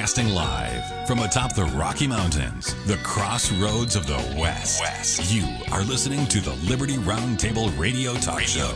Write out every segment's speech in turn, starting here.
Broadcasting live from atop the Rocky Mountains, the crossroads of the West. You are listening to the Liberty Roundtable Radio Talk Show.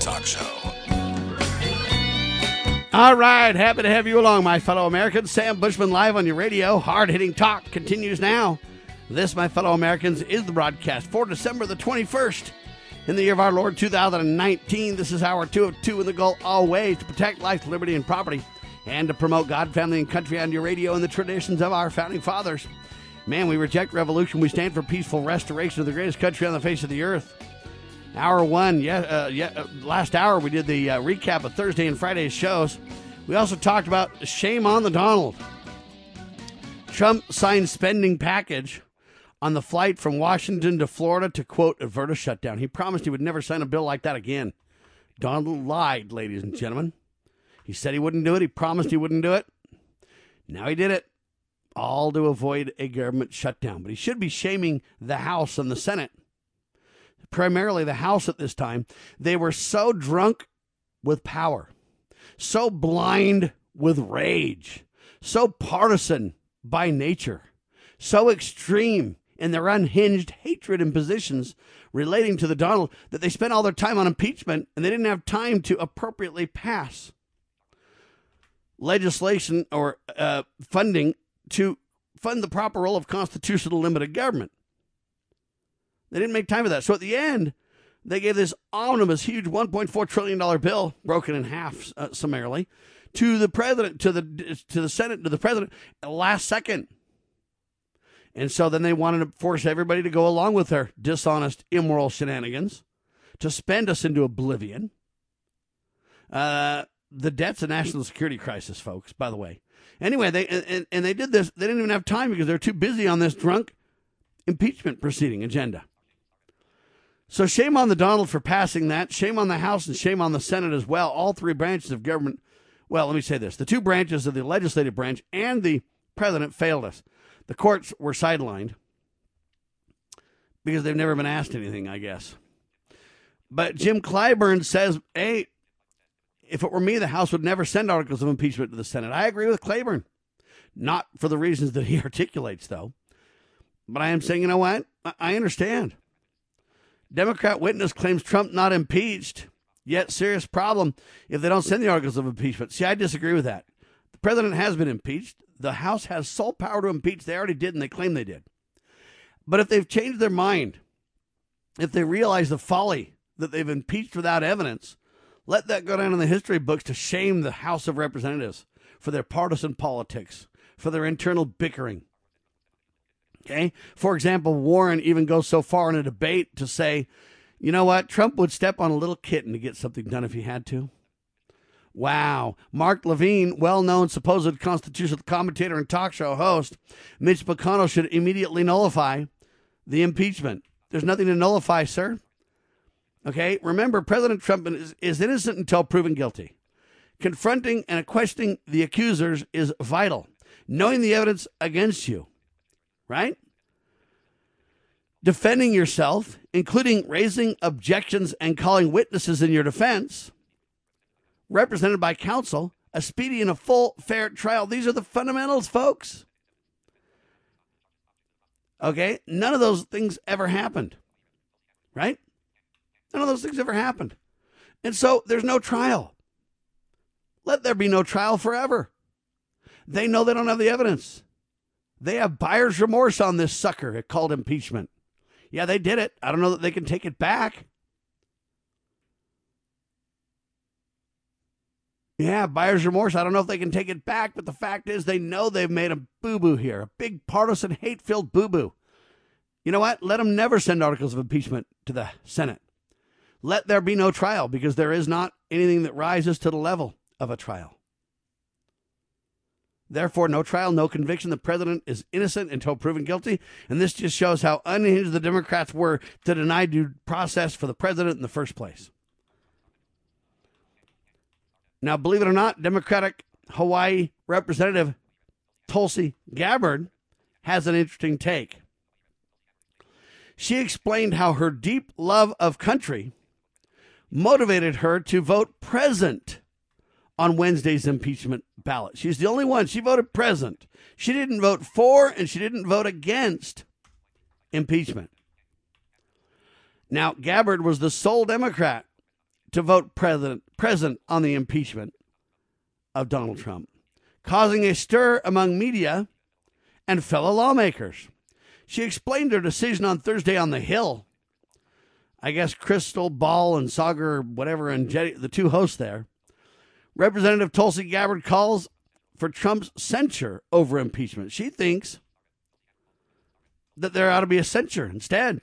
All right, happy to have you along, my fellow Americans. Sam Bushman live on your radio. Hard-hitting talk continues now. This, my fellow Americans, is the broadcast for December the 21st. In the year of our Lord 2019, this is hour 2 of 2 in the goal always to protect life, liberty, and property, and to promote God, family, and country on your radio and the traditions of our founding fathers. Man, we reject revolution. We stand for peaceful restoration of the greatest country on the face of the earth. Hour 1, last hour we did the recap of Thursday and Friday's shows. We also talked about shame on the Donald. Trump signed spending package on the flight from Washington to Florida to, quote, avert a shutdown. He promised he would never sign a bill like that again. Donald lied, ladies and gentlemen. He said he wouldn't do it. He promised he wouldn't do it. Now he did it, all to avoid a government shutdown. But he should be shaming the House and the Senate, primarily the House at this time. They were so drunk with power, so blind with rage, so partisan by nature, so extreme in their unhinged hatred and positions relating to the Donald that they spent all their time on impeachment and they didn't have time to appropriately pass legislation or funding to fund the proper role of constitutional limited government. They didn't make time for that. So at the end, they gave this omnibus, huge $1.4 trillion bill, broken in half summarily, to the president, to the Senate, to the president, at the last second. And so then they wanted to force everybody to go along with their dishonest, immoral shenanigans, to spend us into oblivion. The debt's a national security crisis, folks, by the way. Anyway, they did this. They didn't even have time because they're too busy on this drunk impeachment proceeding agenda. So shame on the Donald for passing that. Shame on the House and shame on the Senate as well. All three branches of government. Well, let me say this. The two branches of the legislative branch and the president failed us. The courts were sidelined because they've never been asked anything, I guess. But Jim Clyburn says, hey, if it were me, the House would never send articles of impeachment to the Senate. I agree with Clyburn. Not for the reasons that he articulates, though. But I am saying, you know what? I understand. Democrat witness claims Trump not impeached, yet serious problem if they don't send the articles of impeachment. See, I disagree with that. The president has been impeached. The House has sole power to impeach. They already did, and they claim they did. But if they've changed their mind, if they realize the folly that they've impeached without evidence, let that go down in the history books to shame the House of Representatives for their partisan politics, for their internal bickering. Okay? For example, Warren even goes so far in a debate to say, you know what, Trump would step on a little kitten to get something done if he had to. Wow. Mark Levine, well-known supposed constitutional commentator and talk show host, Mitch McConnell should immediately nullify the impeachment. There's nothing to nullify, sir. Okay? Remember, President Trump is innocent until proven guilty. Confronting and questioning the accusers is vital. Knowing the evidence against you, right? Defending yourself, including raising objections and calling witnesses in your defense, represented by counsel, a speedy and a full, fair trial. These are the fundamentals, folks. Okay? None of those things ever happened, right? None of those things ever happened. And so there's no trial. Let there be no trial forever. They know they don't have the evidence. They have buyer's remorse on this sucker called impeachment. Yeah, they did it. I don't know that they can take it back. Yeah, buyer's remorse. I don't know if they can take it back, but the fact is they know they've made a boo-boo here, a big partisan hate-filled boo-boo. You know what? Let them never send articles of impeachment to the Senate. Let there be no trial because there is not anything that rises to the level of a trial. Therefore, no trial, no conviction. The president is innocent until proven guilty. And this just shows how unhinged the Democrats were to deny due process for the president in the first place. Now, believe it or not, Democratic Hawaii Representative Tulsi Gabbard has an interesting take. She explained how her deep love of country motivated her to vote present on Wednesday's impeachment ballot. She's the only one. She voted present. She didn't vote for and she didn't vote against impeachment. Now, Gabbard was the sole Democrat to vote present on the impeachment of Donald Trump, causing a stir among media and fellow lawmakers. She explained her decision on Thursday on the Hill. I guess Crystal Ball and Sagar, whatever, and Jetty, the two hosts there. Representative Tulsi Gabbard calls for Trump's censure over impeachment. She thinks that there ought to be a censure instead.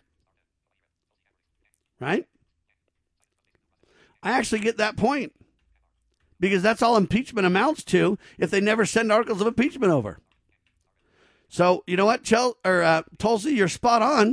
Right? I actually get that point, because that's all impeachment amounts to if they never send articles of impeachment over. So, you know what, Tulsi, you're spot on.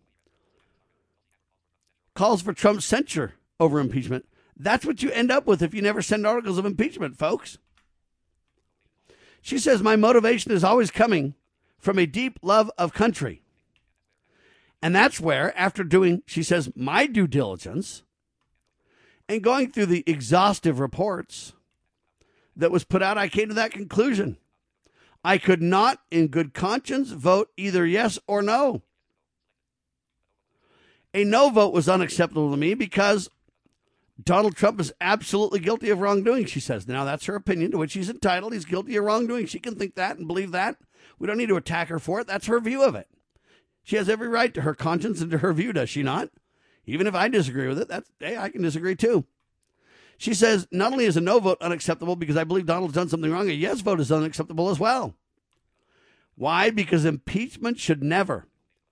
Calls for Trump's censure over impeachment. That's what you end up with if you never send articles of impeachment, folks. She says, my motivation is always coming from a deep love of country. And that's where, after doing, she says, my due diligence and going through the exhaustive reports that was put out, I came to that conclusion. I could not, in good conscience, vote either yes or no. A no vote was unacceptable to me because Donald Trump is absolutely guilty of wrongdoing, she says. Now, that's her opinion, to which she's entitled. He's guilty of wrongdoing. She can think that and believe that. We don't need to attack her for it. That's her view of it. She has every right to her conscience and to her view, does she not? Even if I disagree with it, I can disagree too. She says, not only is a no vote unacceptable because I believe Donald's done something wrong, a yes vote is unacceptable as well. Why? Because impeachment should never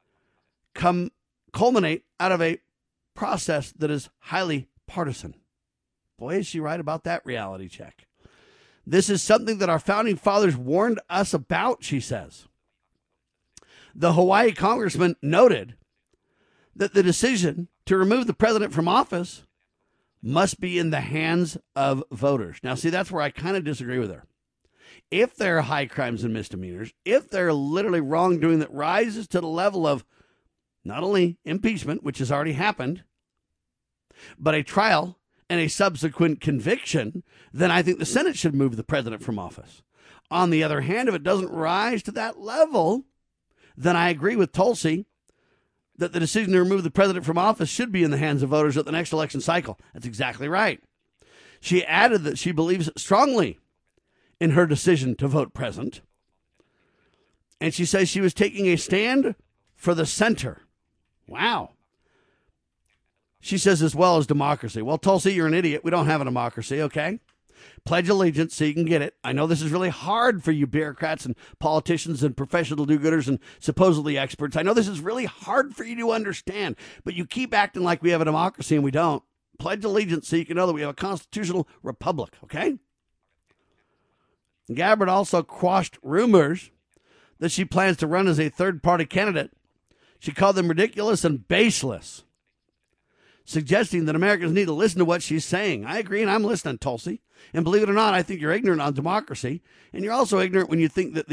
culminate out of a process that is highly partisan. Boy, is she right about that reality check. This is something that our founding fathers warned us about, she says. The Hawaii congressman noted that the decision to remove the president from office must be in the hands of voters. Now, see, that's where I kind of disagree with her. If there are high crimes and misdemeanors, if there are literally wrongdoing that rises to the level of not only impeachment, which has already happened, but a trial and a subsequent conviction, then I think the Senate should move the president from office. On the other hand, if it doesn't rise to that level, then I agree with Tulsi that the decision to remove the president from office should be in the hands of voters at the next election cycle. That's exactly right. She added that she believes strongly in her decision to vote present. And she says she was taking a stand for the center. Wow. She says, as well as democracy. Well, Tulsi, you're an idiot. We don't have a democracy, okay? Pledge allegiance so you can get it. I know this is really hard for you bureaucrats and politicians and professional do-gooders and supposedly experts. I know this is really hard for you to understand, but you keep acting like we have a democracy and we don't. Pledge allegiance so you can know that we have a constitutional republic, okay? Gabbard also quashed rumors that she plans to run as a third-party candidate. She called them ridiculous and baseless, suggesting that Americans need to listen to what she's saying. I agree, and I'm listening, Tulsi. And believe it or not, I think you're ignorant on democracy. And you're also ignorant when you think that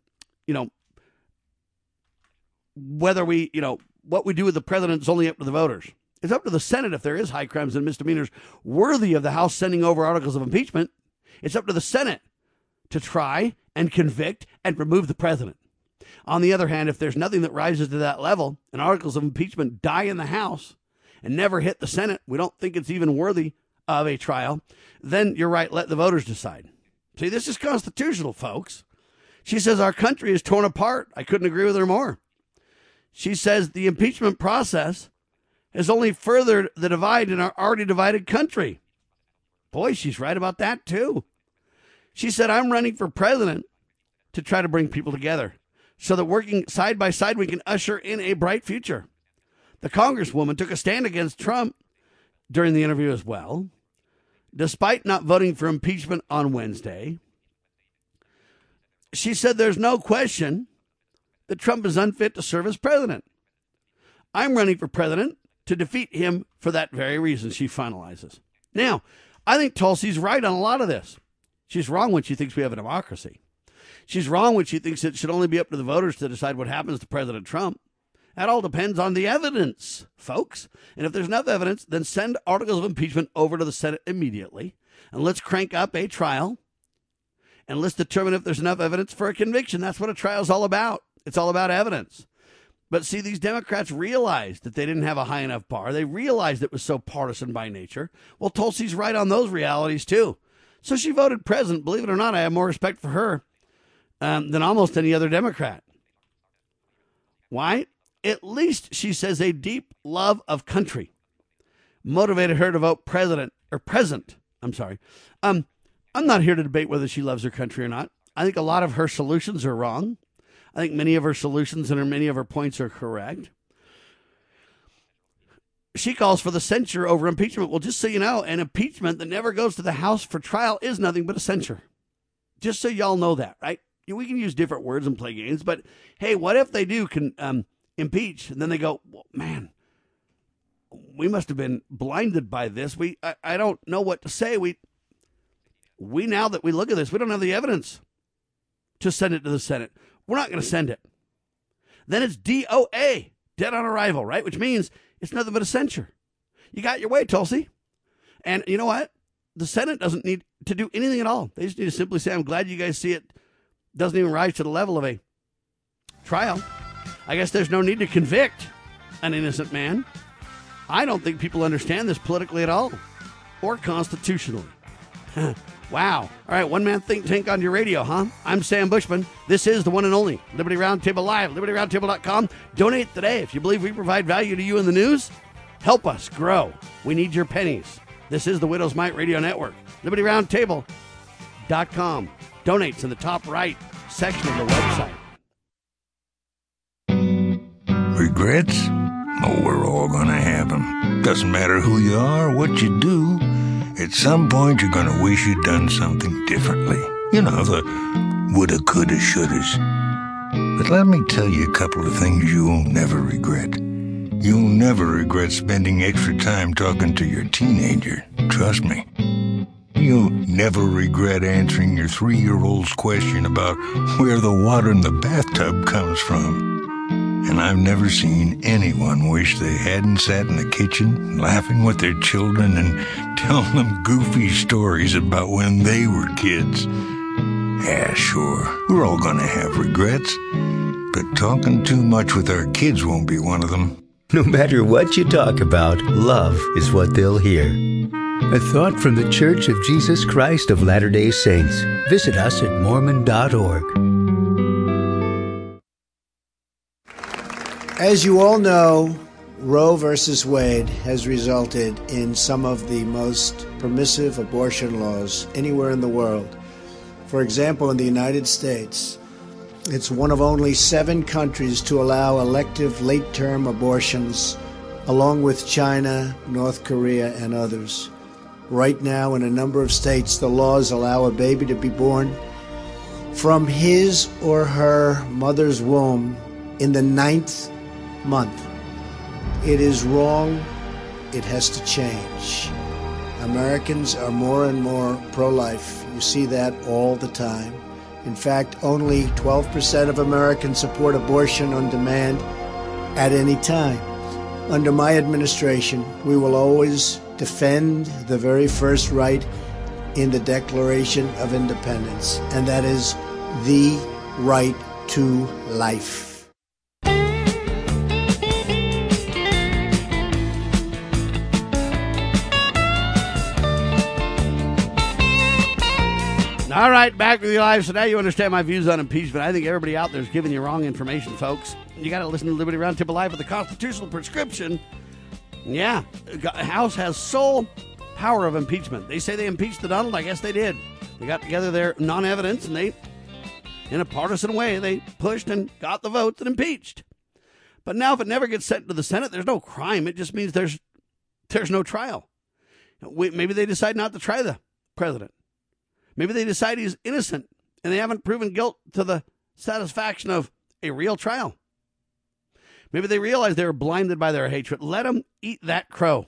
whether we, what we do with the president is only up to the voters. It's up to the Senate if there is high crimes and misdemeanors worthy of the House sending over articles of impeachment. It's up to the Senate to try and convict and remove the president. On the other hand, if there's nothing that rises to that level and articles of impeachment die in the House and never hit the Senate, we don't think it's even worthy of a trial, then you're right, let the voters decide. See, this is constitutional, folks. She says our country is torn apart. I couldn't agree with her more. She says the impeachment process has only furthered the divide in our already divided country. Boy, she's right about that, too. She said, I'm running for president to try to bring people together so that working side by side, we can usher in a bright future. The congresswoman took a stand against Trump during the interview as well. Despite not voting for impeachment on Wednesday, she said there's no question that Trump is unfit to serve as president. I'm running for president to defeat him for that very reason, she finalizes. Now, I think Tulsi's right on a lot of this. She's wrong when she thinks we have a democracy. She's wrong when she thinks it should only be up to the voters to decide what happens to President Trump. That all depends on the evidence, folks. And if there's enough evidence, then send articles of impeachment over to the Senate immediately. And let's crank up a trial, and let's determine if there's enough evidence for a conviction. That's what a trial is all about. It's all about evidence. But see, these Democrats realized that they didn't have a high enough bar. They realized it was so partisan by nature. Well, Tulsi's right on those realities, too. So she voted president. Believe it or not, I have more respect for her than almost any other Democrat. Why? At least she says a deep love of country motivated her to vote present. I'm not here to debate whether she loves her country or not. I think a lot of her solutions are wrong. I think many of her solutions and many of her points are correct. She calls for the censure over impeachment. Well, just so you know, an impeachment that never goes to the House for trial is nothing but a censure. Just so y'all know that, right? We can use different words and play games, but hey, what if they do impeach, and then they go, well, man, we must have been blinded by this. I don't know what to say. We now that we look at this, we don't have the evidence to send it to the Senate. We're not going to send it. Then it's DOA, dead on arrival, right? Which means it's nothing but a censure. You got your way, Tulsi. And you know what? The Senate doesn't need to do anything at all. They just need to simply say, I'm glad you guys see it doesn't even rise to the level of a trial. I guess there's no need to convict an innocent man. I don't think people understand this politically at all or constitutionally. Wow. All right, one-man think tank on your radio, huh? I'm Sam Bushman. This is the one and only Liberty Roundtable Live, libertyroundtable.com. Donate today if you believe we provide value to you in the news. Help us grow. We need your pennies. This is the Widow's Might Radio Network, libertyroundtable.com. Donate's in the top right section of the website. Regrets? Oh, we're all gonna have them. Doesn't matter who you are or what you do. At some point, you're gonna wish you'd done something differently. You know, the woulda, coulda, shouldas. But let me tell you a couple of things you'll never regret. You'll never regret spending extra time talking to your teenager. Trust me. You'll never regret answering your 3-year-old's question about where the water in the bathtub comes from. And I've never seen anyone wish they hadn't sat in the kitchen laughing with their children and telling them goofy stories about when they were kids. Yeah, sure, we're all gonna have regrets, but talking too much with our kids won't be one of them. No matter what you talk about, love is what they'll hear. A thought from the Church of Jesus Christ of Latter-day Saints. Visit us at Mormon.org. As you all know, Roe versus Wade has resulted in some of the most permissive abortion laws anywhere in the world. For example, in the United States, it's one of only 7 countries to allow elective late-term abortions, along with China, North Korea, and others. Right now, in a number of states, the laws allow a baby to be born from his or her mother's womb in the 9th month. It is wrong. It has to change. Americans are more and more pro-life. You see that all the time. In fact, only 12% of Americans support abortion on demand at any time. Under my administration, we will always defend the very first right in the Declaration of Independence, and that is the right to life. All right, back with you live. So now you understand my views on impeachment. I think everybody out there is giving you wrong information, folks. You got to listen to Liberty Roundtable Live with the constitutional prescription. Yeah, the House has sole power of impeachment. They say they impeached the Donald. I guess they did. They got together their non-evidence, and they, in a partisan way, they pushed and got the votes and impeached. But now if it never gets sent to the Senate, there's no crime. It just means there's no trial. Maybe they decide not to try the president. Maybe they decide he's innocent and they haven't proven guilt to the satisfaction of a real trial. Maybe they realize they were blinded by their hatred. Let them eat that crow.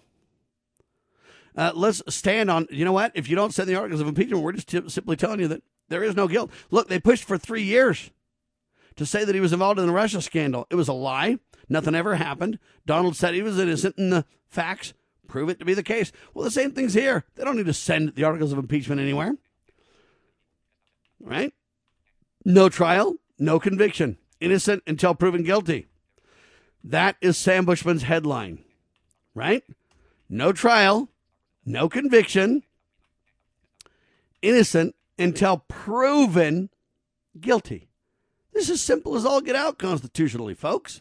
Let's stand on, you know what? If you don't send the articles of impeachment, we're just simply telling you that there is no guilt. Look, they pushed for 3 years to say that he was involved in the Russia scandal. It was a lie. Nothing ever happened. Donald said he was innocent and the facts Prove it to be the case. Well, the same thing's here. They don't need to send the articles of impeachment anywhere. Right? No trial, no conviction. Innocent until proven guilty. That is Sam Bushman's headline. Right? No trial, no conviction. Innocent until proven guilty. This is simple as all get out constitutionally, folks.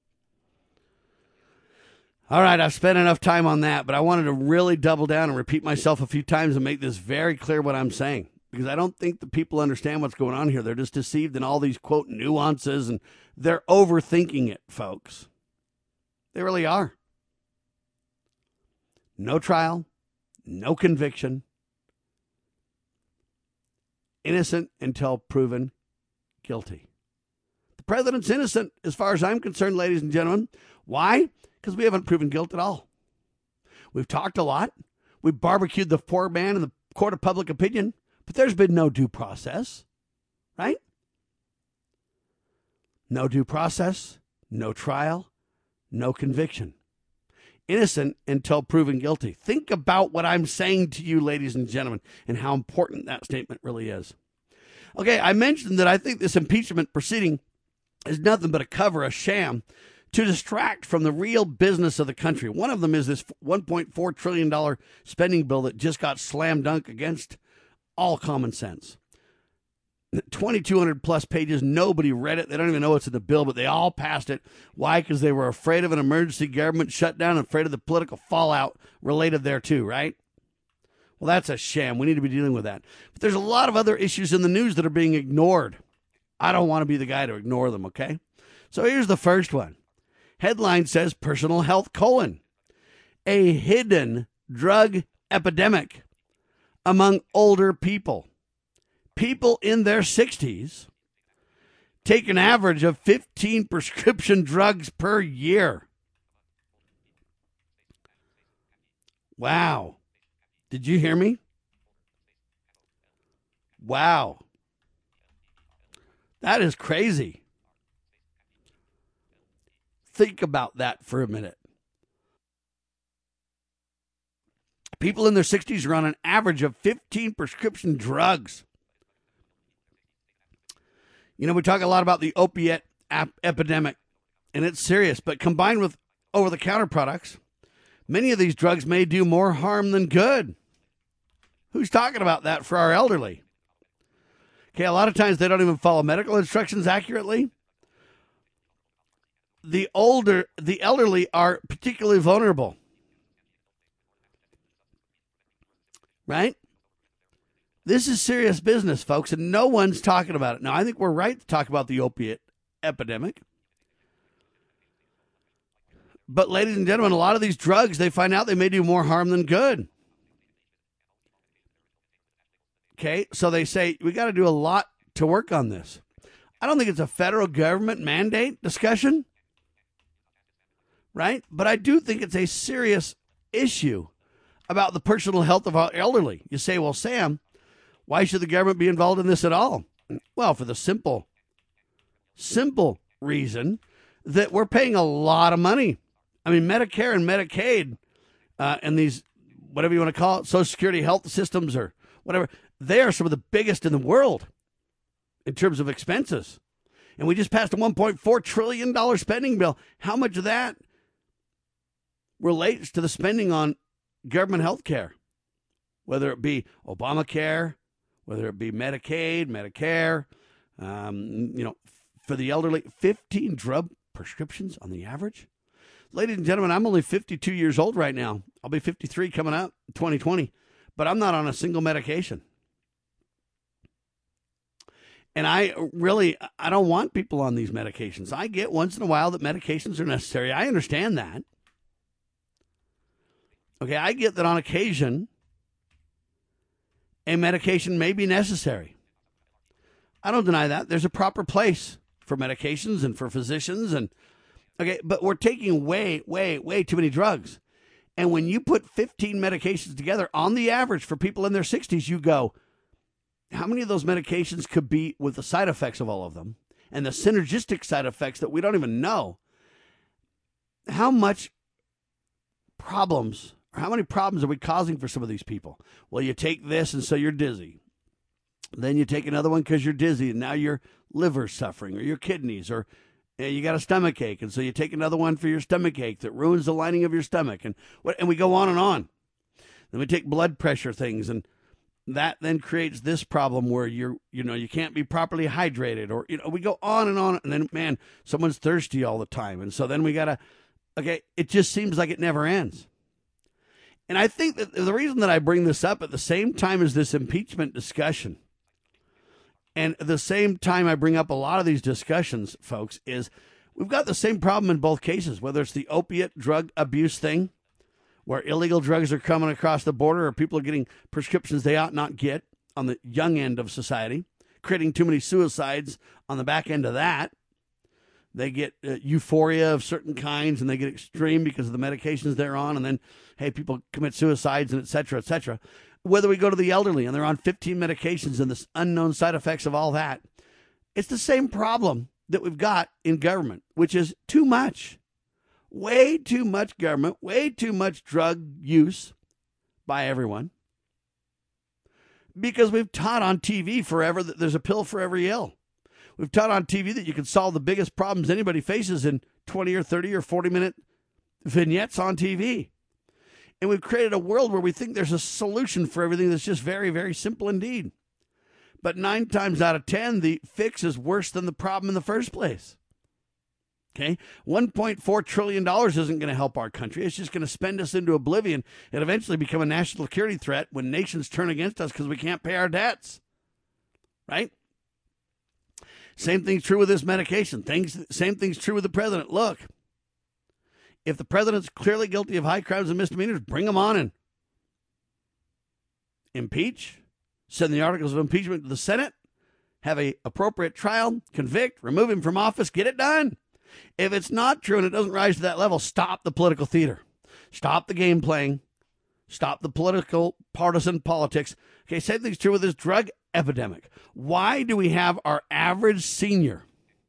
All right, I've spent enough time on that, but I wanted to really double down and repeat myself a few times and make this very clear what I'm saying, because I don't think the people understand what's going on here. They're just deceived in all these, quote, nuances, and they're overthinking it, folks. They really are. No trial, no conviction. Innocent until proven guilty. The president's innocent as far as I'm concerned, ladies and gentlemen. Why? Because we haven't proven guilt at all. We've talked a lot. We've barbecued the poor man in the court of public opinion, but there's been no due process, right? No due process, no trial, no conviction. Innocent until proven guilty. Think about what I'm saying to you, ladies and gentlemen, and how important that statement really is. Okay, I mentioned that I think this impeachment proceeding is nothing but a cover, a sham, to distract from the real business of the country. One of them is this $1.4 trillion spending bill that just got slam dunk against all common sense. 2,200 plus pages. Nobody read it. They don't even know what's in the bill, but they all passed it. Why? Because they were afraid of an emergency government shutdown and afraid of the political fallout related thereto, right? Well, that's a sham. We need to be dealing with that. But there's a lot of other issues in the news that are being ignored. I don't want to be the guy to ignore them, okay? So here's the first one. Headline says, personal health, a hidden drug epidemic among older people. People in their 60s take an average of 15 prescription drugs per year. Wow. Did you hear me? Wow. That is crazy. Think about that for a minute. People in their 60s are on an average of 15 prescription drugs. You know, we talk a lot about the opiate epidemic, and it's serious, but combined with over-the-counter products, many of these drugs may do more harm than good. Who's talking about that for our elderly? Okay, a lot of times they don't even follow medical instructions accurately. The elderly are particularly vulnerable. Right? This is serious business, folks, and no one's talking about it. Now, I think we're right to talk about the opiate epidemic. But, ladies and gentlemen, a lot of these drugs, they find out they may do more harm than good. Okay, so they say, we got to do a lot to work on this. I don't think it's a federal government mandate discussion, right? But I do think it's a serious issue about the personal health of our elderly. You say, well, Sam, why should the government be involved in this at all? Well, for the simple reason that we're paying a lot of money. I mean, Medicare and Medicaid and these, whatever you want to call it, Social Security health systems or whatever, they are some of the biggest in the world in terms of expenses. And we just passed a $1.4 trillion spending bill. How much of that relates to the spending on government health care? Whether it be Obamacare, whether it be Medicaid, Medicare, for the elderly, 15 drug prescriptions on the average. Ladies and gentlemen, I'm only 52 years old right now. I'll be 53 coming up 2020, but I'm not on a single medication. And I don't want people on these medications. I get once in a while that medications are necessary. I understand that. Okay, I get that on occasion a medication may be necessary. I don't deny that. There's a proper place for medications and for physicians. But we're taking way, way, way too many drugs. And when you put 15 medications together on the average for people in their 60s, you go, how many of those medications could be with the side effects of all of them and the synergistic side effects that we don't even know? How much problems Or how many problems are we causing for some of these people? Well, you take this and so you're dizzy. Then you take another one because you're dizzy and now your liver's suffering or your kidneys or you got a stomach ache. And so you take another one for your stomach ache that ruins the lining of your stomach. And we go on and on. Then we take blood pressure things, and that then creates this problem where you can't be properly hydrated, or we go on, and then man, someone's thirsty all the time, and so then we gotta it just seems like it never ends. And I think that the reason that I bring this up at the same time as this impeachment discussion, and at the same time I bring up a lot of these discussions, folks, is we've got the same problem in both cases, whether it's the opiate drug abuse thing, where illegal drugs are coming across the border, or people are getting prescriptions they ought not get on the young end of society, creating too many suicides on the back end of that. They get euphoria of certain kinds, and they get extreme because of the medications they're on, and then, hey, people commit suicides, and et cetera, et cetera. Whether we go to the elderly, and they're on 15 medications, and the unknown side effects of all that, it's the same problem that we've got in government, which is too much. Way too much government, way too much drug use by everyone. Because we've taught on TV forever that there's a pill for every ill. We've taught on TV that you can solve the biggest problems anybody faces in 20 or 30 or 40-minute vignettes on TV. And we've created a world where we think there's a solution for everything that's just very, very simple indeed. But 9 times out of 10, the fix is worse than the problem in the first place. Okay, $1.4 trillion isn't going to help our country. It's just going to spend us into oblivion and eventually become a national security threat when nations turn against us because we can't pay our debts. Right? Same thing's true with this medication. Same thing's true with the president. Look, if the president's clearly guilty of high crimes and misdemeanors, bring him on and impeach, send the articles of impeachment to the Senate, have an appropriate trial, convict, remove him from office, get it done. If it's not true and it doesn't rise to that level, stop the political theater. Stop the game playing. Stop the political partisan politics. Okay, same thing's true with this drug epidemic. Why do we have our average senior,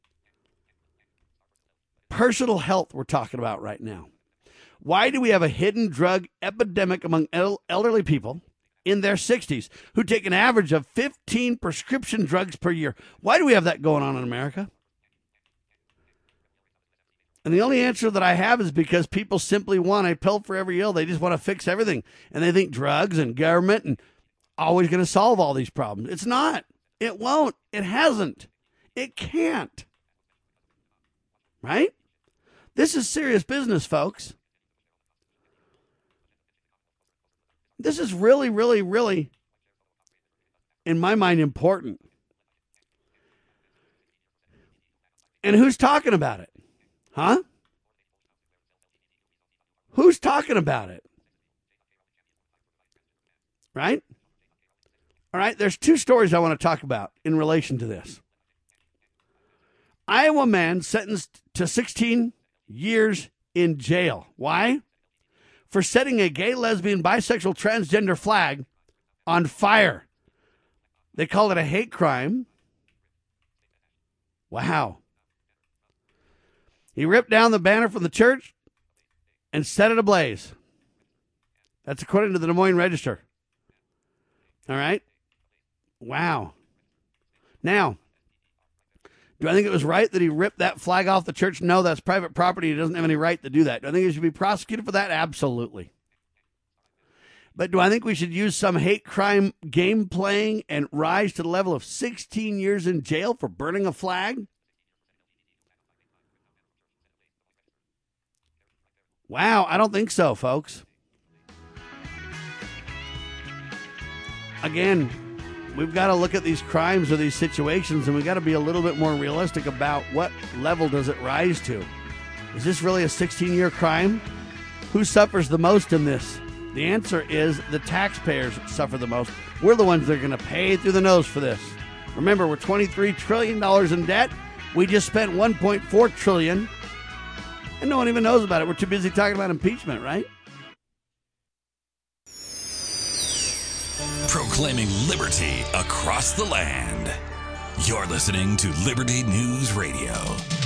personal health we're talking about right now, why do we have a hidden drug epidemic among elderly people in their 60s who take an average of 15 prescription drugs per year? Why do we have that going on in America? And the only answer that I have is because people simply want a pill for every ill. They just want to fix everything. And they think drugs and government and always going to solve all these problems. It's not. It won't. It hasn't. It can't. Right? This is serious business, folks. This is really, really, really, in my mind, important. And who's talking about it? Huh? Who's talking about it? Right? All right, there's 2 stories I want to talk about in relation to this. Iowa man sentenced to 16 years in jail. Why? For setting a gay, lesbian, bisexual, transgender flag on fire. They call it a hate crime. Wow. He ripped down the banner from the church and set it ablaze. That's according to the Des Moines Register. All right? Wow. Now, do I think it was right that he ripped that flag off the church? No, that's private property. He doesn't have any right to do that. Do I think he should be prosecuted for that? Absolutely. But do I think we should use some hate crime game playing and rise to the level of 16 years in jail for burning a flag? Wow, I don't think so, folks. Again, we've got to look at these crimes or these situations, and we've got to be a little bit more realistic about what level does it rise to. Is this really a 16-year crime? Who suffers the most in this? The answer is the taxpayers suffer the most. We're the ones that are going to pay through the nose for this. Remember, we're $23 trillion in debt. We just spent $1.4 trillion. And no one even knows about it. We're too busy talking about impeachment, right? Proclaiming liberty across the land. You're listening to Liberty News Radio.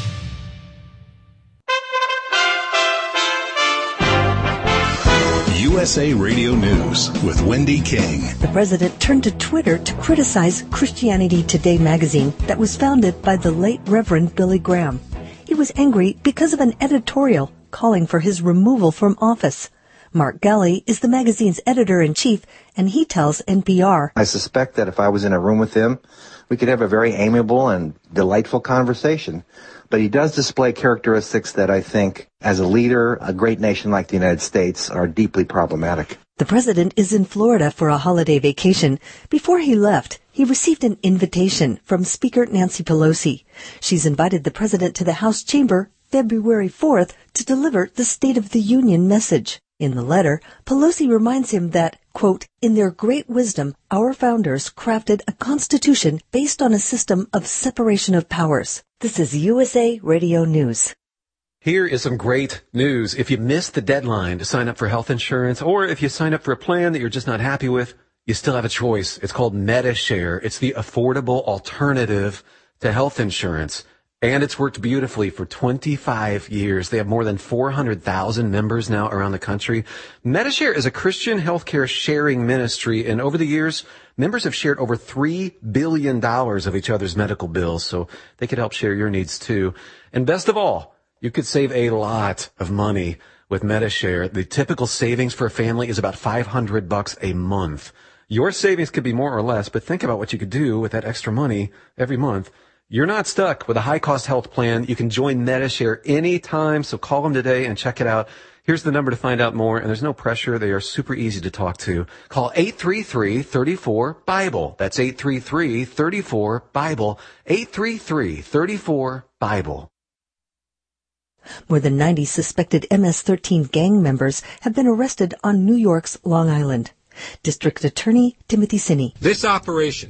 You USA Radio News with Wendy King. The president turned to Twitter to criticize Christianity Today magazine that was founded by the late Reverend Billy Graham. He was angry because of an editorial calling for his removal from office. Mark Galley is the magazine's editor-in-chief, and he tells NPR, I suspect that if I was in a room with him, we could have a very amiable and delightful conversation. But he does display characteristics that I think, as a leader, a great nation like the United States, are deeply problematic. The president is in Florida for a holiday vacation. Before he left, he received an invitation from Speaker Nancy Pelosi. She's invited the president to the House chamber February 4th to deliver the State of the Union message. In the letter, Pelosi reminds him that, quote, in their great wisdom, our founders crafted a constitution based on a system of separation of powers. This is USA Radio News. Here is some great news. If you missed the deadline to sign up for health insurance, or if you sign up for a plan that you're just not happy with, you still have a choice. It's called Medi-Share. It's the affordable alternative to health insurance. And it's worked beautifully for 25 years. They have more than 400,000 members now around the country. Medi-Share is a Christian healthcare sharing ministry, and over the years, members have shared over $3 billion of each other's medical bills, so they could help share your needs too. And best of all, you could save a lot of money with Medi-Share. The typical savings for a family is about $500 a month. Your savings could be more or less, but think about what you could do with that extra money every month. You're not stuck with a high-cost health plan. You can join Medi-Share anytime, so call them today and check it out. Here's the number to find out more, and there's no pressure. They are super easy to talk to. Call 833-34-BIBLE. That's 833-34-BIBLE. 833-34-BIBLE. More than 90 suspected MS-13 gang members have been arrested on New York's Long Island. District Attorney Timothy Sinney. This operation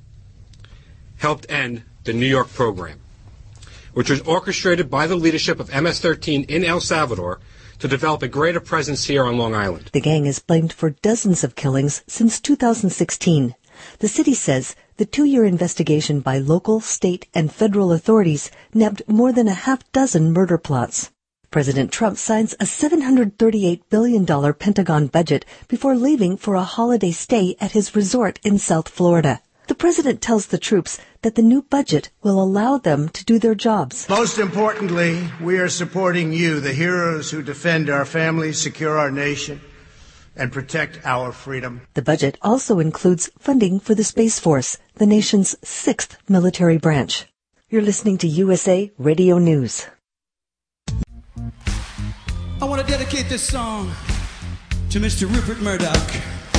helped end the New York program, which was orchestrated by the leadership of MS-13 in El Salvador to develop a greater presence here on Long Island. The gang is blamed for dozens of killings since 2016. The city says the 2-year investigation by local, state, and federal authorities nabbed more than a half-dozen murder plots. President Trump signs a $738 billion Pentagon budget before leaving for a holiday stay at his resort in South Florida. The president tells the troops that the new budget will allow them to do their jobs. Most importantly, we are supporting you, the heroes who defend our families, secure our nation, and protect our freedom. The budget also includes funding for the Space Force, the nation's 6th military branch. You're listening to USA Radio News. I want to dedicate this song to Mr. Rupert Murdoch.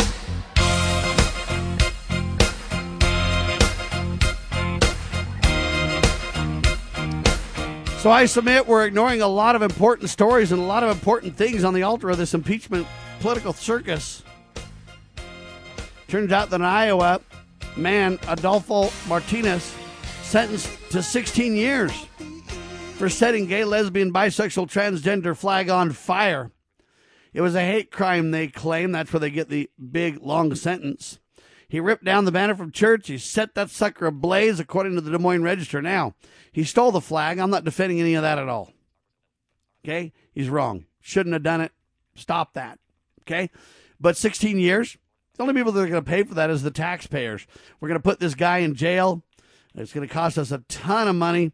So I submit we're ignoring a lot of important stories and a lot of important things on the altar of this impeachment political circus. Turns out that in Iowa, man, Adolfo Martinez, sentenced to 16 years for setting gay, lesbian, bisexual, transgender flag on fire. It was a hate crime, they claim. That's where they get the big, long sentence. He ripped down the banner from church. He set that sucker ablaze, according to the Des Moines Register. Now, he stole the flag. I'm not defending any of that at all. Okay? He's wrong. Shouldn't have done it. Stop that. Okay? But 16 years, the only people that are going to pay for that is the taxpayers. We're going to put this guy in jail. It's going to cost us a ton of money.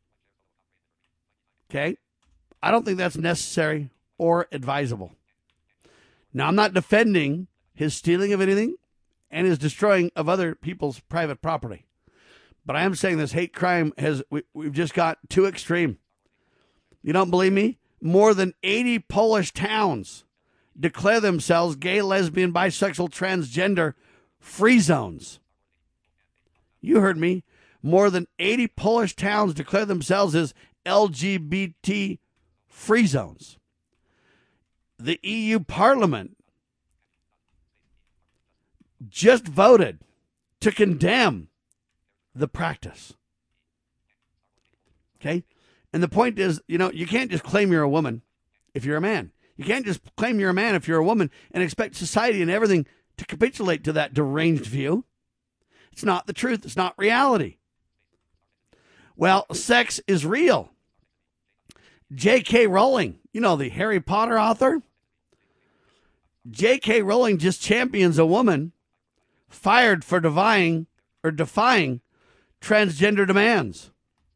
Okay? I don't think that's necessary or advisable. Now, I'm not defending his stealing of anything and his destroying of other people's private property. But I am saying this hate crime we've just got too extreme. You don't believe me? More than 80 Polish towns declare themselves gay, lesbian, bisexual, transgender free zones. You heard me. More than 80 Polish towns declare themselves as LGBT free zones. The EU Parliament just voted to condemn the practice. Okay? And the point is, you can't just claim you're a woman if you're a man. You can't just claim you're a man if you're a woman and expect society and everything to capitulate to that deranged view. It's not the truth. It's not reality. Well, sex is real. J.K. Rowling, the Harry Potter author, J.K. Rowling just champions a woman fired for defying transgender demands.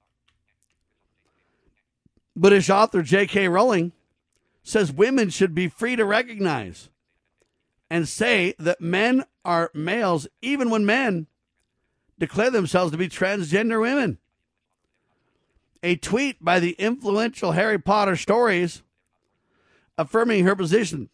British author J.K. Rowling says women should be free to recognize and say that men are males even when men declare themselves to be transgender women. A tweet by the influential Harry Potter Stories affirming her position.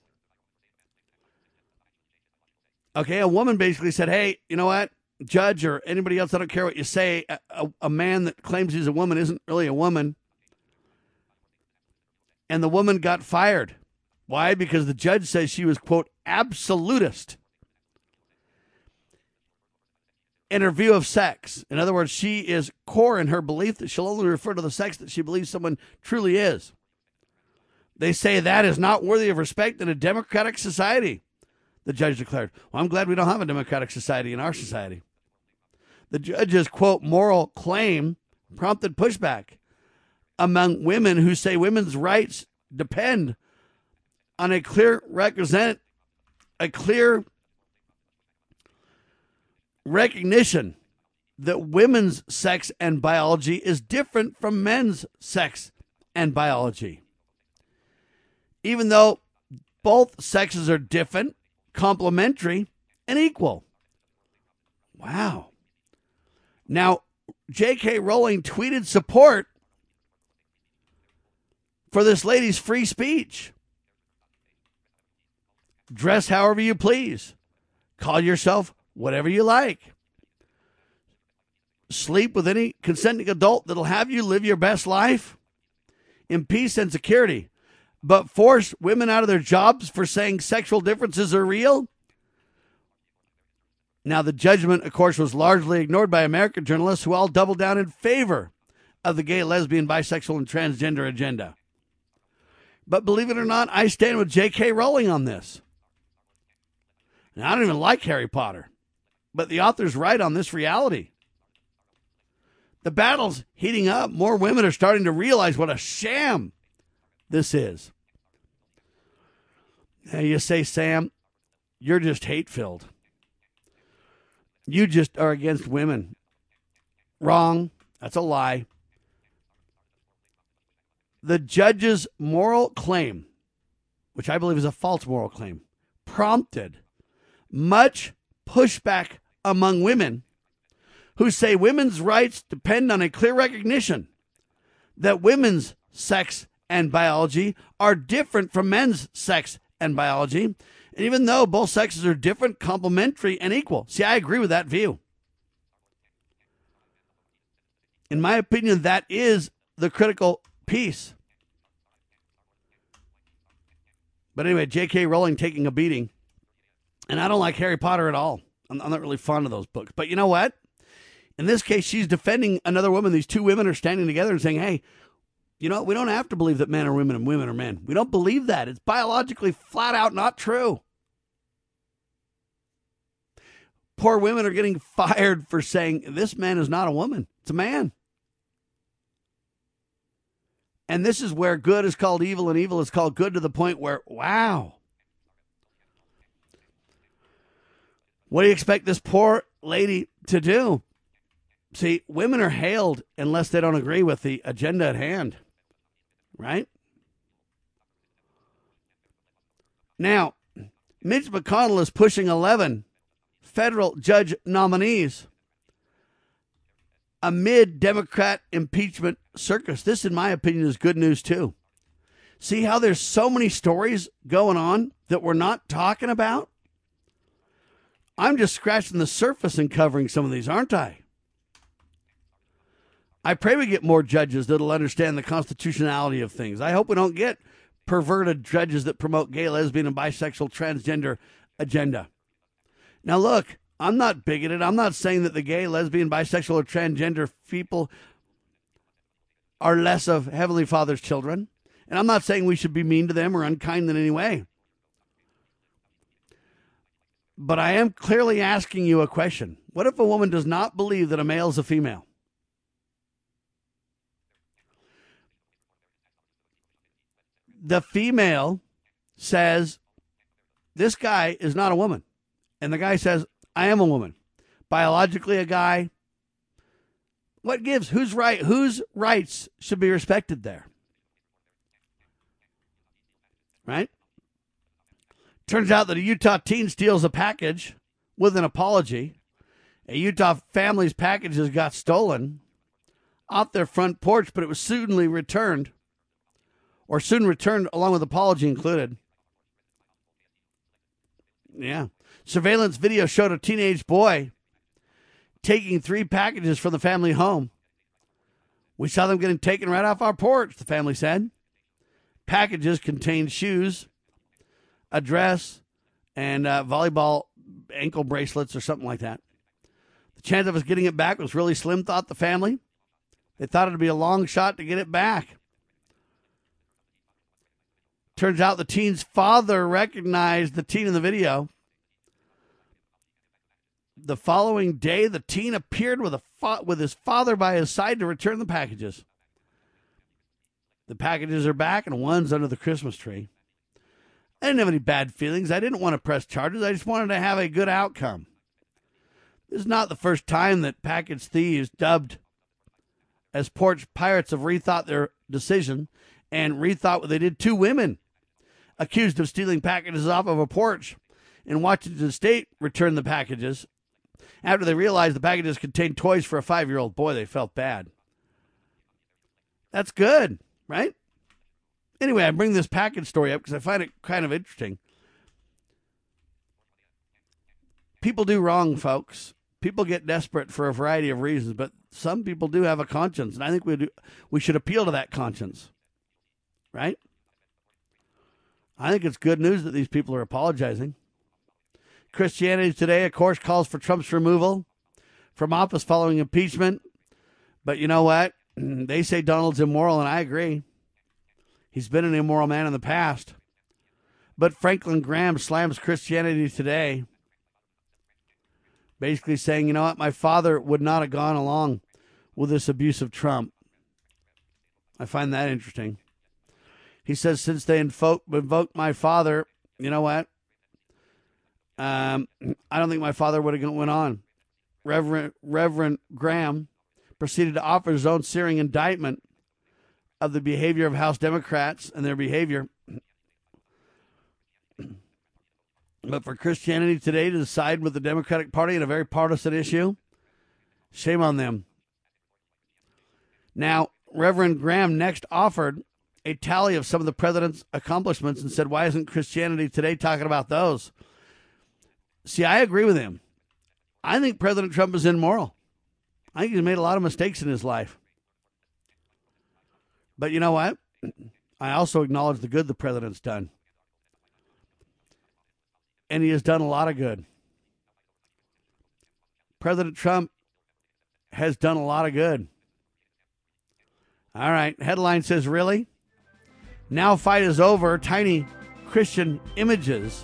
Okay, a woman basically said, hey, you know what, judge or anybody else, I don't care what you say, a man that claims he's a woman isn't really a woman. And the woman got fired. Why? Because the judge says she was, quote, absolutist in her view of sex. In other words, she is core in her belief that she'll only refer to the sex that she believes someone truly is. They say that is not worthy of respect in a democratic society, the judge declared. Well, I'm glad we don't have a democratic society in our society. The judge's, quote, moral claim prompted pushback among women who say women's rights depend on a clear recognition that women's sex and biology is different from men's sex and biology. Even though both sexes are different, complementary, and equal. Wow. Now, J.K. Rowling tweeted support for this lady's free speech. Dress however you please. Call yourself whatever you like. Sleep with any consenting adult that'll have you live your best life in peace and security. But force women out of their jobs for saying sexual differences are real? Now, the judgment, of course, was largely ignored by American journalists who all doubled down in favor of the gay, lesbian, bisexual, and transgender agenda. But believe it or not, I stand with J.K. Rowling on this. And I don't even like Harry Potter, but the author's right on this reality. The battle's heating up. More women are starting to realize what a sham this is. Now you say, Sam, you're just hate-filled. You just are against women. Wrong. That's a lie. The judge's moral claim, which I believe is a false moral claim, prompted much pushback among women who say women's rights depend on a clear recognition that women's sex and biology are different from men's sex and biology. And even though both sexes are different, complementary, and equal. See, I agree with that view. In my opinion, that is the critical piece. But anyway, J.K. Rowling taking a beating. And I don't like Harry Potter at all. I'm not really fond of those books. But you know what? In this case, she's defending another woman. These two women are standing together and saying, hey, you know, we don't have to believe that men are women and women are men. We don't believe that. It's biologically flat out not true. Poor women are getting fired for saying this man is not a woman. It's a man. And this is where good is called evil and evil is called good, to the point where, wow. What do you expect this poor lady to do? See, women are hailed unless they don't agree with the agenda at hand, right? Now, Mitch McConnell is pushing 11 federal judge nominees amid Democrat impeachment circus. This, in my opinion, is good news, too. See how there's so many stories going on that we're not talking about? I'm just scratching the surface and covering some of these, aren't I? I pray we get more judges that'll understand the constitutionality of things. I hope we don't get perverted judges that promote gay, lesbian, and bisexual, transgender agenda. Now, look, I'm not bigoted. I'm not saying that the gay, lesbian, bisexual, or transgender people are less of Heavenly Father's children. And I'm not saying we should be mean to them or unkind in any way. But I am clearly asking you a question. What if a woman does not believe that a male is a female? The female says, this guy is not a woman. And the guy says, I am a woman. Biologically a guy. What gives? Who's right? Whose rights should be respected there? Right? Turns out that a Utah teen steals a package with an apology. A Utah family's packages got stolen off their front porch, but it was soon returned along with apology included. Yeah. Surveillance video showed a teenage boy taking 3 packages from the family home. We saw them getting taken right off our porch, the family said. Packages contained shoes, a dress, and volleyball ankle bracelets or something like that. The chance of us getting it back was really slim, thought the family. They thought it would be a long shot to get it back. Turns out the teen's father recognized the teen in the video. The following day, the teen appeared with his father by his side to return the packages. The packages are back, and one's under the Christmas tree. I didn't have any bad feelings. I didn't want to press charges. I just wanted to have a good outcome. This is not the first time that package thieves, dubbed as porch pirates, have rethought their decision and rethought what they did. 2 women accused of stealing packages off of a porch in Washington State returned the packages. After they realized the packages contained toys for a 5-year-old boy, they felt bad. That's good, right? Anyway, I bring this package story up because I find it kind of interesting. People do wrong, folks. People get desperate for a variety of reasons, but some people do have a conscience, and I think we should appeal to that conscience, right? I think it's good news that these people are apologizing. Christianity Today, of course, calls for Trump's removal from office following impeachment. But you know what? They say Donald's immoral, and I agree. He's been an immoral man in the past. But Franklin Graham slams Christianity Today, basically saying, you know what? My father would not have gone along with this abuse of Trump. I find that interesting. He says, since they invoked my father, you know what? I don't think my father would have went on. Reverend Graham proceeded to offer his own searing indictment of the behavior of House Democrats and their behavior. But for Christianity Today to side with the Democratic Party in a very partisan issue, shame on them. Now, Reverend Graham next offered a tally of some of the president's accomplishments and said, why isn't Christianity Today talking about those? See, I agree with him. I think President Trump is immoral. I think he's made a lot of mistakes in his life. But you know what? I also acknowledge the good the president's done. And he has done a lot of good. President Trump has done a lot of good. All right. Headline says, really? Now fight is over. Tiny Christian images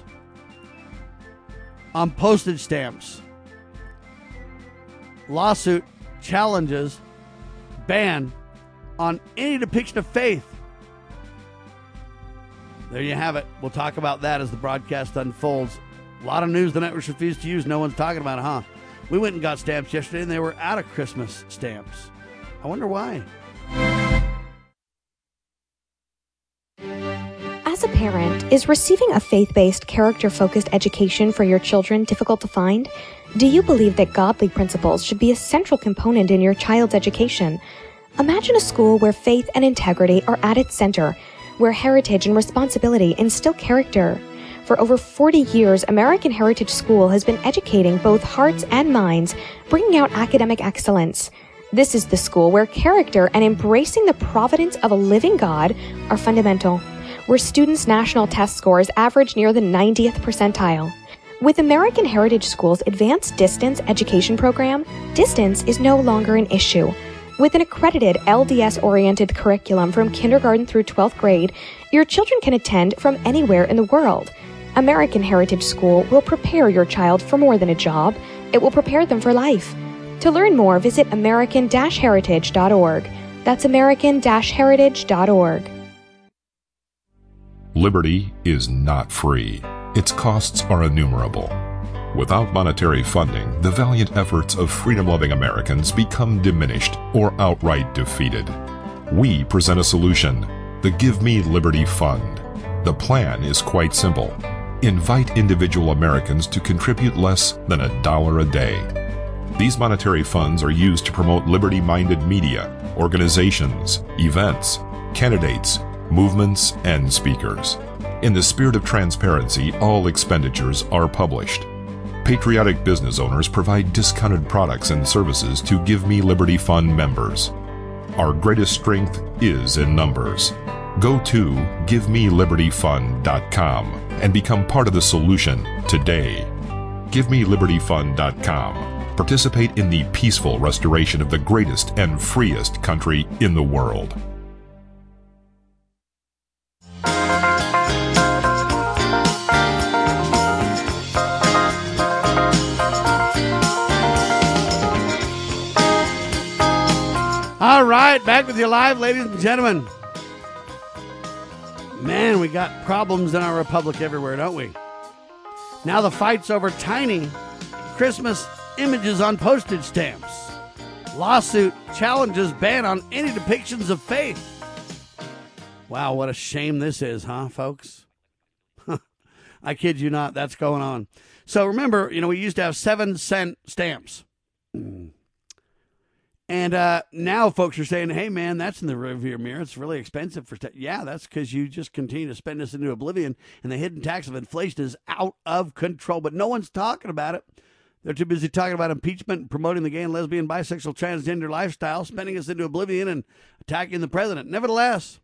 on postage stamps. Lawsuit challenges ban on any depiction of faith. There you have it. We'll talk about that as the broadcast unfolds. A lot of news the networks refuse to use. No one's talking about it, huh? We went and got stamps yesterday, and they were out of Christmas stamps. I wonder why. As a parent, is receiving a faith-based, character-focused education for your children difficult to find? Do you believe that godly principles should be a central component in your child's education? Imagine a school where faith and integrity are at its center, where heritage and responsibility instill character. For over 40 years, American Heritage School has been educating both hearts and minds, bringing out academic excellence. This is the school where character and embracing the providence of a living God are fundamental, where students' national test scores average near the 90th percentile. With American Heritage School's Advanced Distance Education Program, distance is no longer an issue. With an accredited LDS-oriented curriculum from kindergarten through 12th grade, your children can attend from anywhere in the world. American Heritage School will prepare your child for more than a job. It will prepare them for life. To learn more, visit american-heritage.org. That's american-heritage.org. Liberty is not free. its costs are innumerable. Without monetary funding, the valiant efforts of freedom-loving Americans become diminished or outright defeated. We present a solution, the Give Me Liberty Fund. The plan is quite simple. Invite individual Americans to contribute less than $1 a day. These monetary funds are used to promote liberty-minded media, organizations, events, candidates, movements, and speakers. In the spirit of transparency, all expenditures are published. Patriotic business owners provide discounted products and services to Give Me Liberty Fund members. Our greatest strength is in numbers. Go to GiveMeLibertyFund.com and become part of the solution today. GiveMeLibertyFund.com. Participate in the peaceful restoration of the greatest and freest country in the world. All right, back with you live, ladies and gentlemen. Man, we got problems in our republic everywhere, don't we? Now the fight's over tiny Christmas images on postage stamps. Lawsuit challenges ban on any depictions of faith. Wow, what a shame this is, huh, folks? I kid you not, that's going on. So remember, we used to have 7-cent stamps. And now folks are saying, hey, man, that's in the rearview mirror. It's really expensive for yeah, that's because you just continue to spend this into oblivion, and the hidden tax of inflation is out of control. But no one's talking about it. They're too busy talking about impeachment and promoting the gay and lesbian, bisexual, transgender lifestyle, spending us into oblivion and attacking the president. Nevertheless,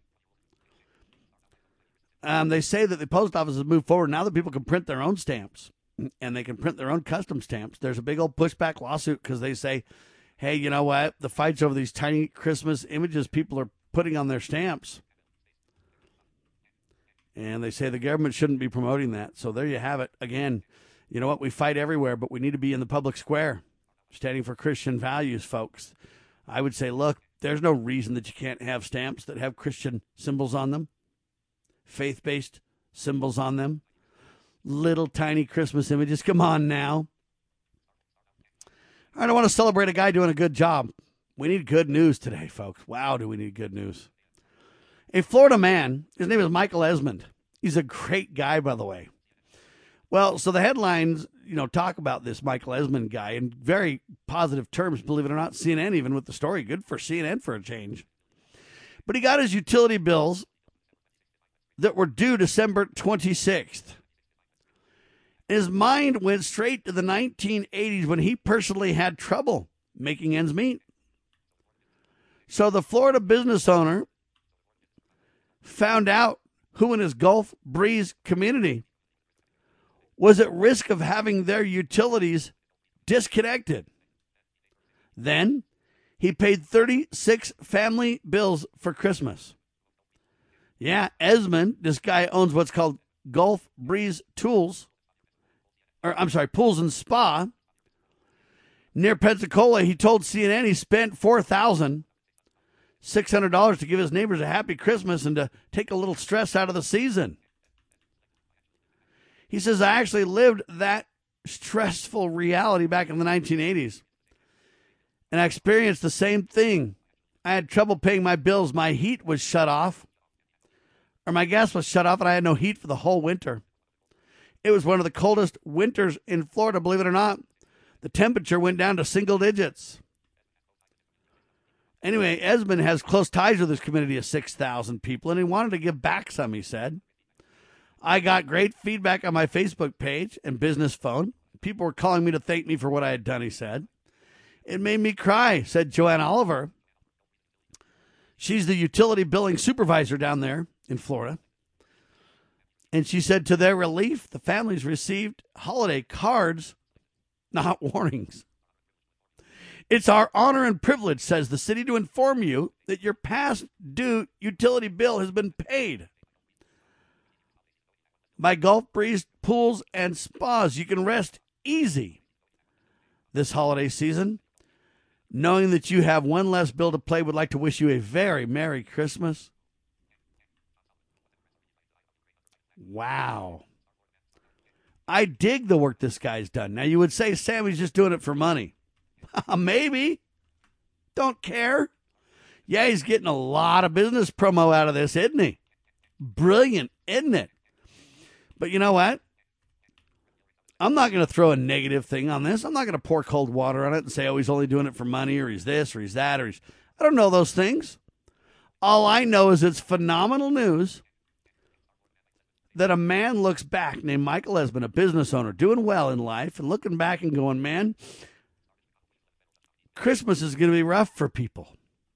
they say that the post office has moved forward. Now that people can print their own stamps and they can print their own custom stamps, there's a big old pushback lawsuit because they say, hey, you know what? The fight's over these tiny Christmas images people are putting on their stamps. And they say the government shouldn't be promoting that. So there you have it. Again, you know what? We fight everywhere, but we need to be in the public square, standing for Christian values, folks. I would say, look, there's no reason that you can't have stamps that have Christian symbols on them, faith-based symbols on them, little tiny Christmas images. Come on now. I don't want to celebrate a guy doing a good job. We need good news today, folks. Wow, do we need good news. A Florida man, his name is Michael Esmond. He's a great guy, by the way. Well, so the headlines, talk about this Michael Esmond guy in very positive terms, believe it or not. CNN even with the story. Good for CNN for a change. But he got his utility bills that were due December 26th. His mind went straight to the 1980s when he personally had trouble making ends meet. So the Florida business owner found out who in his Gulf Breeze community was at risk of having their utilities disconnected. Then he paid 36 family bills for Christmas. Yeah, Esmond, this guy owns what's called Gulf Breeze Pools and Spa near Pensacola. He told CNN he spent $4,600 to give his neighbors a happy Christmas and to take a little stress out of the season. He says, I actually lived that stressful reality back in the 1980s. And I experienced the same thing. I had trouble paying my bills. My heat was shut off. Or my gas was shut off and I had no heat for the whole winter. It was one of the coldest winters in Florida, believe it or not. The temperature went down to single digits. Anyway, Esmond has close ties with his community of 6,000 people, and he wanted to give back some, he said. I got great feedback on my Facebook page and business phone. People were calling me to thank me for what I had done, he said. It made me cry, said Joanne Oliver. She's the utility billing supervisor down there in Florida. And she said to their relief, the families received holiday cards, not warnings. It's our honor and privilege, says the city, to inform you that your past due utility bill has been paid. By Gulf Breeze Pools and Spas, you can rest easy this holiday season, knowing that you have one less bill to pay. Would like to wish you a very Merry Christmas. Wow. I dig the work this guy's done. Now, you would say Sammy's just doing it for money. Maybe. Don't care. Yeah, he's getting a lot of business promo out of this, isn't he? Brilliant, isn't it? But you know what? I'm not going to throw a negative thing on this. I'm not going to pour cold water on it and say, oh, he's only doing it for money, or he's this, or he's that, or he's... I don't know those things. All I know is it's phenomenal news that a man looks back named Michael Esmond, a business owner, doing well in life, and looking back and going, man, Christmas is going to be rough for people.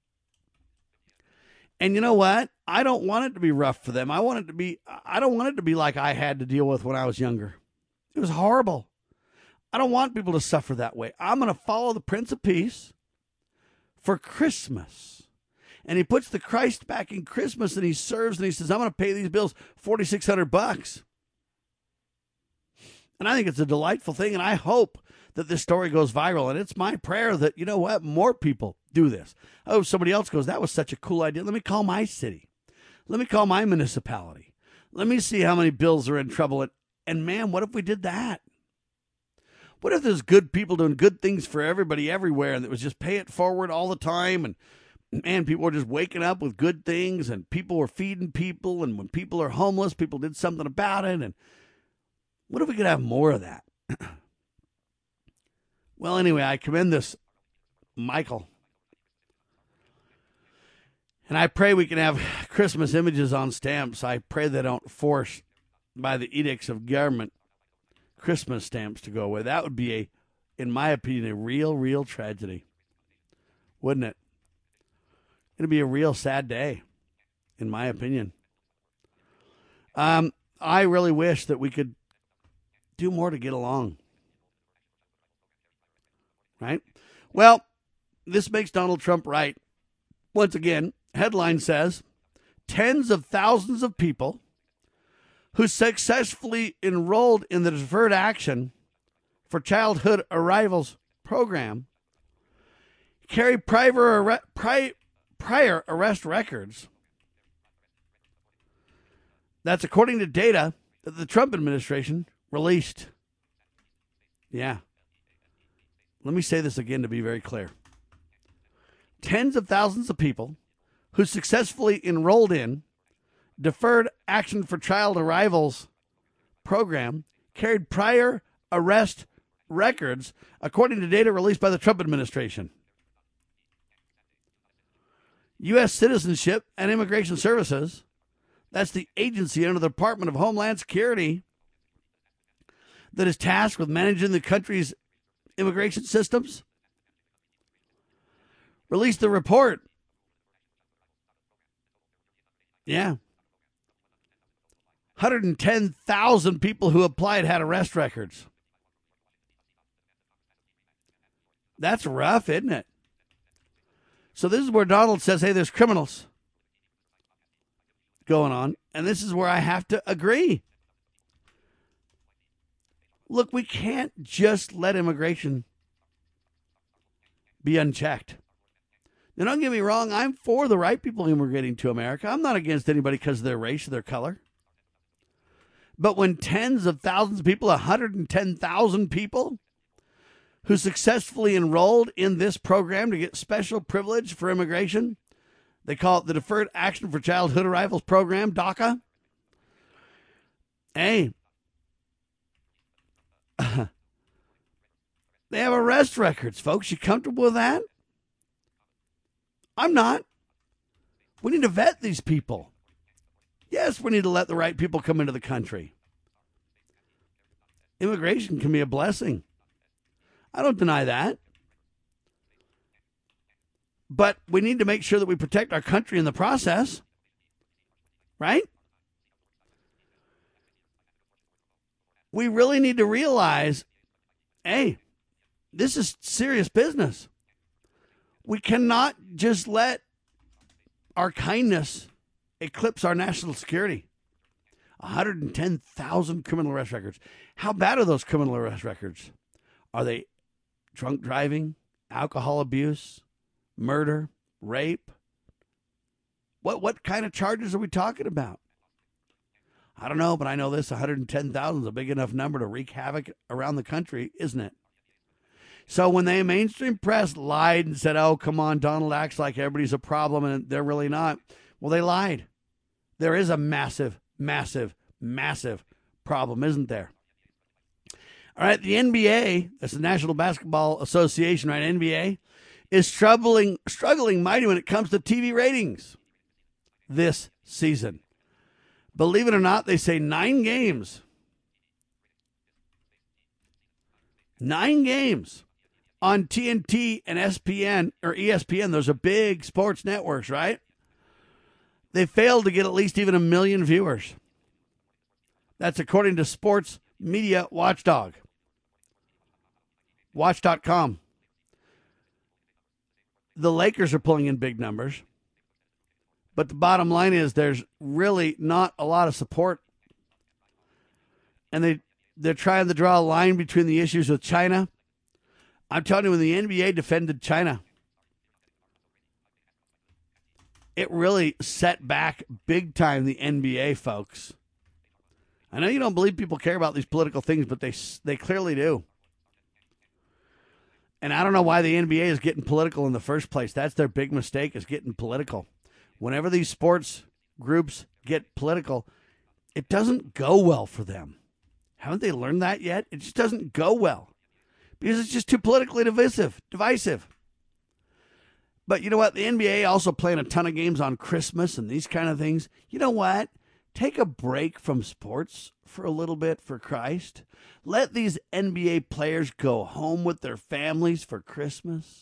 And you know what? I don't want it to be rough for them. I don't want it to be like I had to deal with when I was younger. It was horrible. I don't want people to suffer that way. I'm going to follow the Prince of Peace for Christmas. And he puts the Christ back in Christmas, and he serves, and he says, I'm going to pay these bills $4,600. And I think it's a delightful thing, and I hope that this story goes viral. And it's my prayer that, you know what, more people do this. Oh, somebody else goes, that was such a cool idea. Let me call my city. Let me call my municipality. Let me see how many bills are in trouble. And man, what if we did that? What if there's good people doing good things for everybody everywhere, and it was just pay it forward all the time, and man, people were just waking up with good things, and people were feeding people, and when people are homeless, people did something about it. And what if we could have more of that? Well, anyway, I commend this Michael. And I pray we can have Christmas images on stamps. I pray they don't force, by the edicts of government, Christmas stamps to go away. That would be, in my opinion, a real tragedy. Wouldn't it? It'd be a real sad day, in my opinion. I really wish that we could do more to get along. Right? Well, this makes Donald Trump right. Once again, headline says, tens of thousands of people who successfully enrolled in the Deferred Action for Childhood Arrivals program carry prior arrest records. That's according to data that the Trump administration released. Yeah. Let me say this again to be very clear. Tens of thousands of people who successfully enrolled in Deferred Action for Child Arrivals program carried prior arrest records, according to data released by the Trump administration. U.S. Citizenship and Immigration Services, that's the agency under the Department of Homeland Security that is tasked with managing the country's immigration systems, released the report. Yeah. 110,000 people who applied had arrest records. That's rough, isn't it? So this is where Donald says, hey, there's criminals going on. And this is where I have to agree. Look, we can't just let immigration be unchecked. Now, don't get me wrong. I'm for the right people immigrating to America. I'm not against anybody because of their race or their color. But when tens of thousands of people, 110,000 people who successfully enrolled in this program to get special privilege for immigration, they call it the Deferred Action for Childhood Arrivals Program, DACA. Hey, they have arrest records, folks. You comfortable with that? I'm not. We need to vet these people. Yes, we need to let the right people come into the country. Immigration can be a blessing. I don't deny that. But we need to make sure that we protect our country in the process. Right? We really need to realize, hey, this is serious business. We cannot just let our kindness eclipse our national security. 110,000 criminal arrest records. How bad are those criminal arrest records? Are they drunk driving, alcohol abuse, murder, rape? What kind of charges are we talking about? I don't know, but I know this 110,000 is a big enough number to wreak havoc around the country, isn't it? So when the mainstream press lied and said, oh, come on, Donald acts like everybody's a problem, and they're really not. Well, they lied. There is a massive, massive, massive problem, isn't there? All right, the NBA, that's the National Basketball Association, right, NBA, is struggling mighty when it comes to TV ratings this season. Believe it or not, they say 9 games. 9 games on TNT and ESPN. Those are big sports networks, right? They failed to get at least even 1 million viewers. That's according to Sports Media Watchdog. Watch.com. The Lakers are pulling in big numbers. But the bottom line is there's really not a lot of support. And they're trying to draw a line between the issues with China. I'm telling you, when the NBA defended China, it really set back big time the NBA, folks. I know you don't believe people care about these political things, but they clearly do. And I don't know why the NBA is getting political in the first place. That's their big mistake, is getting political. Whenever these sports groups get political, it doesn't go well for them. Haven't they learned that yet? It just doesn't go well because it's just too politically divisive. But you know what? The NBA also playing a ton of games on Christmas and these kind of things. You know what? Take a break from sports for a little bit, for Christ. Let these NBA players go home with their families for Christmas.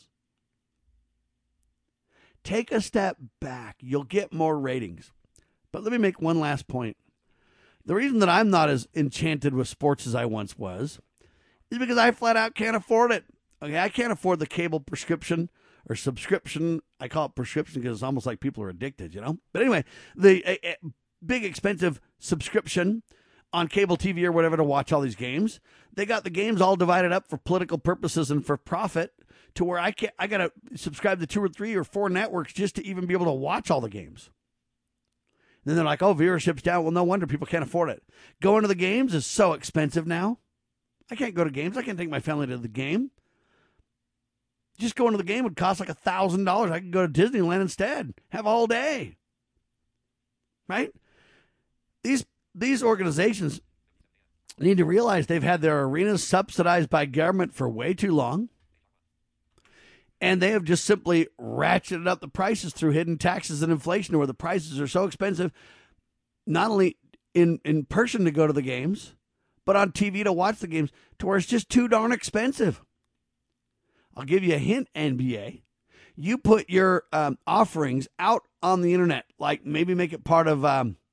Take a step back. You'll get more ratings. But let me make one last point. The reason that I'm not as enchanted with sports as I once was is because I flat out can't afford it. Okay, I can't afford the cable prescription or subscription. I call it prescription because it's almost like people are addicted, you know? But anyway, the big expensive subscription on cable TV or whatever to watch all these games. They got the games all divided up for political purposes and for profit, to where I got to subscribe to 2 or 3 or 4 networks just to even be able to watch all the games. And then they're like, oh, viewership's down. Well, no wonder people can't afford it. Going to the games is so expensive now. I can't go to games. I can't take my family to the game. Just going to the game would cost like $1,000. I could go to Disneyland instead. Have all day. Right? These organizations need to realize they've had their arenas subsidized by government for way too long. And they have just simply ratcheted up the prices through hidden taxes and inflation, where the prices are so expensive, not only in person to go to the games, but on TV to watch the games, to where it's just too darn expensive. I'll give you a hint, NBA. You put your offerings out on the internet, like maybe make it part of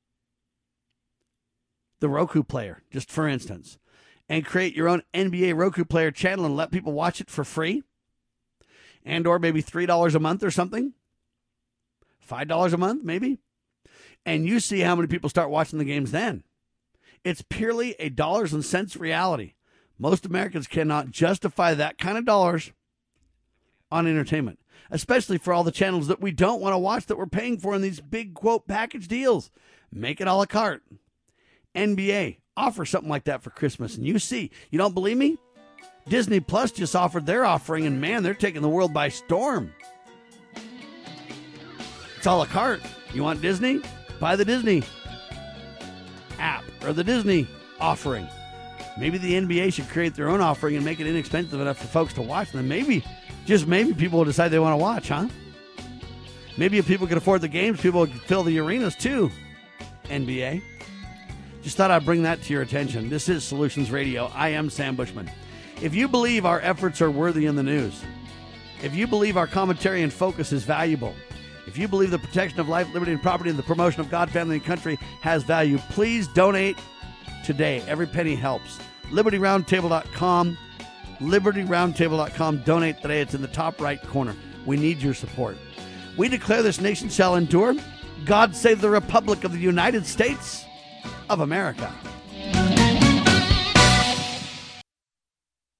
the Roku player, just for instance, and create your own NBA Roku player channel and let people watch it for free. And or maybe $3 a month or something. $5 a month, maybe. And you see how many people start watching the games then. It's purely a dollars and cents reality. Most Americans cannot justify that kind of dollars on entertainment, especially for all the channels that we don't want to watch that we're paying for in these big, quote, package deals. Make it a la carte. NBA, offer something like that for Christmas. And you see, you don't believe me? Disney Plus just offered their offering, and man, they're taking the world by storm. It's a la carte. You want Disney? Buy the Disney app or the Disney offering. Maybe the NBA should create their own offering and make it inexpensive enough for folks to watch. And then maybe, just maybe, people will decide they want to watch, huh? Maybe if people could afford the games, people would fill the arenas too. NBA. Just thought I'd bring that to your attention. This is Solutions Radio. I am Sam Bushman. If you believe our efforts are worthy in the news, if you believe our commentary and focus is valuable, if you believe the protection of life, liberty, and property and the promotion of God, family, and country has value, please donate today. Every penny helps. LibertyRoundtable.com. LibertyRoundtable.com. Donate today. It's in the top right corner. We need your support. We declare this nation shall endure. God save the Republic of the United States of America.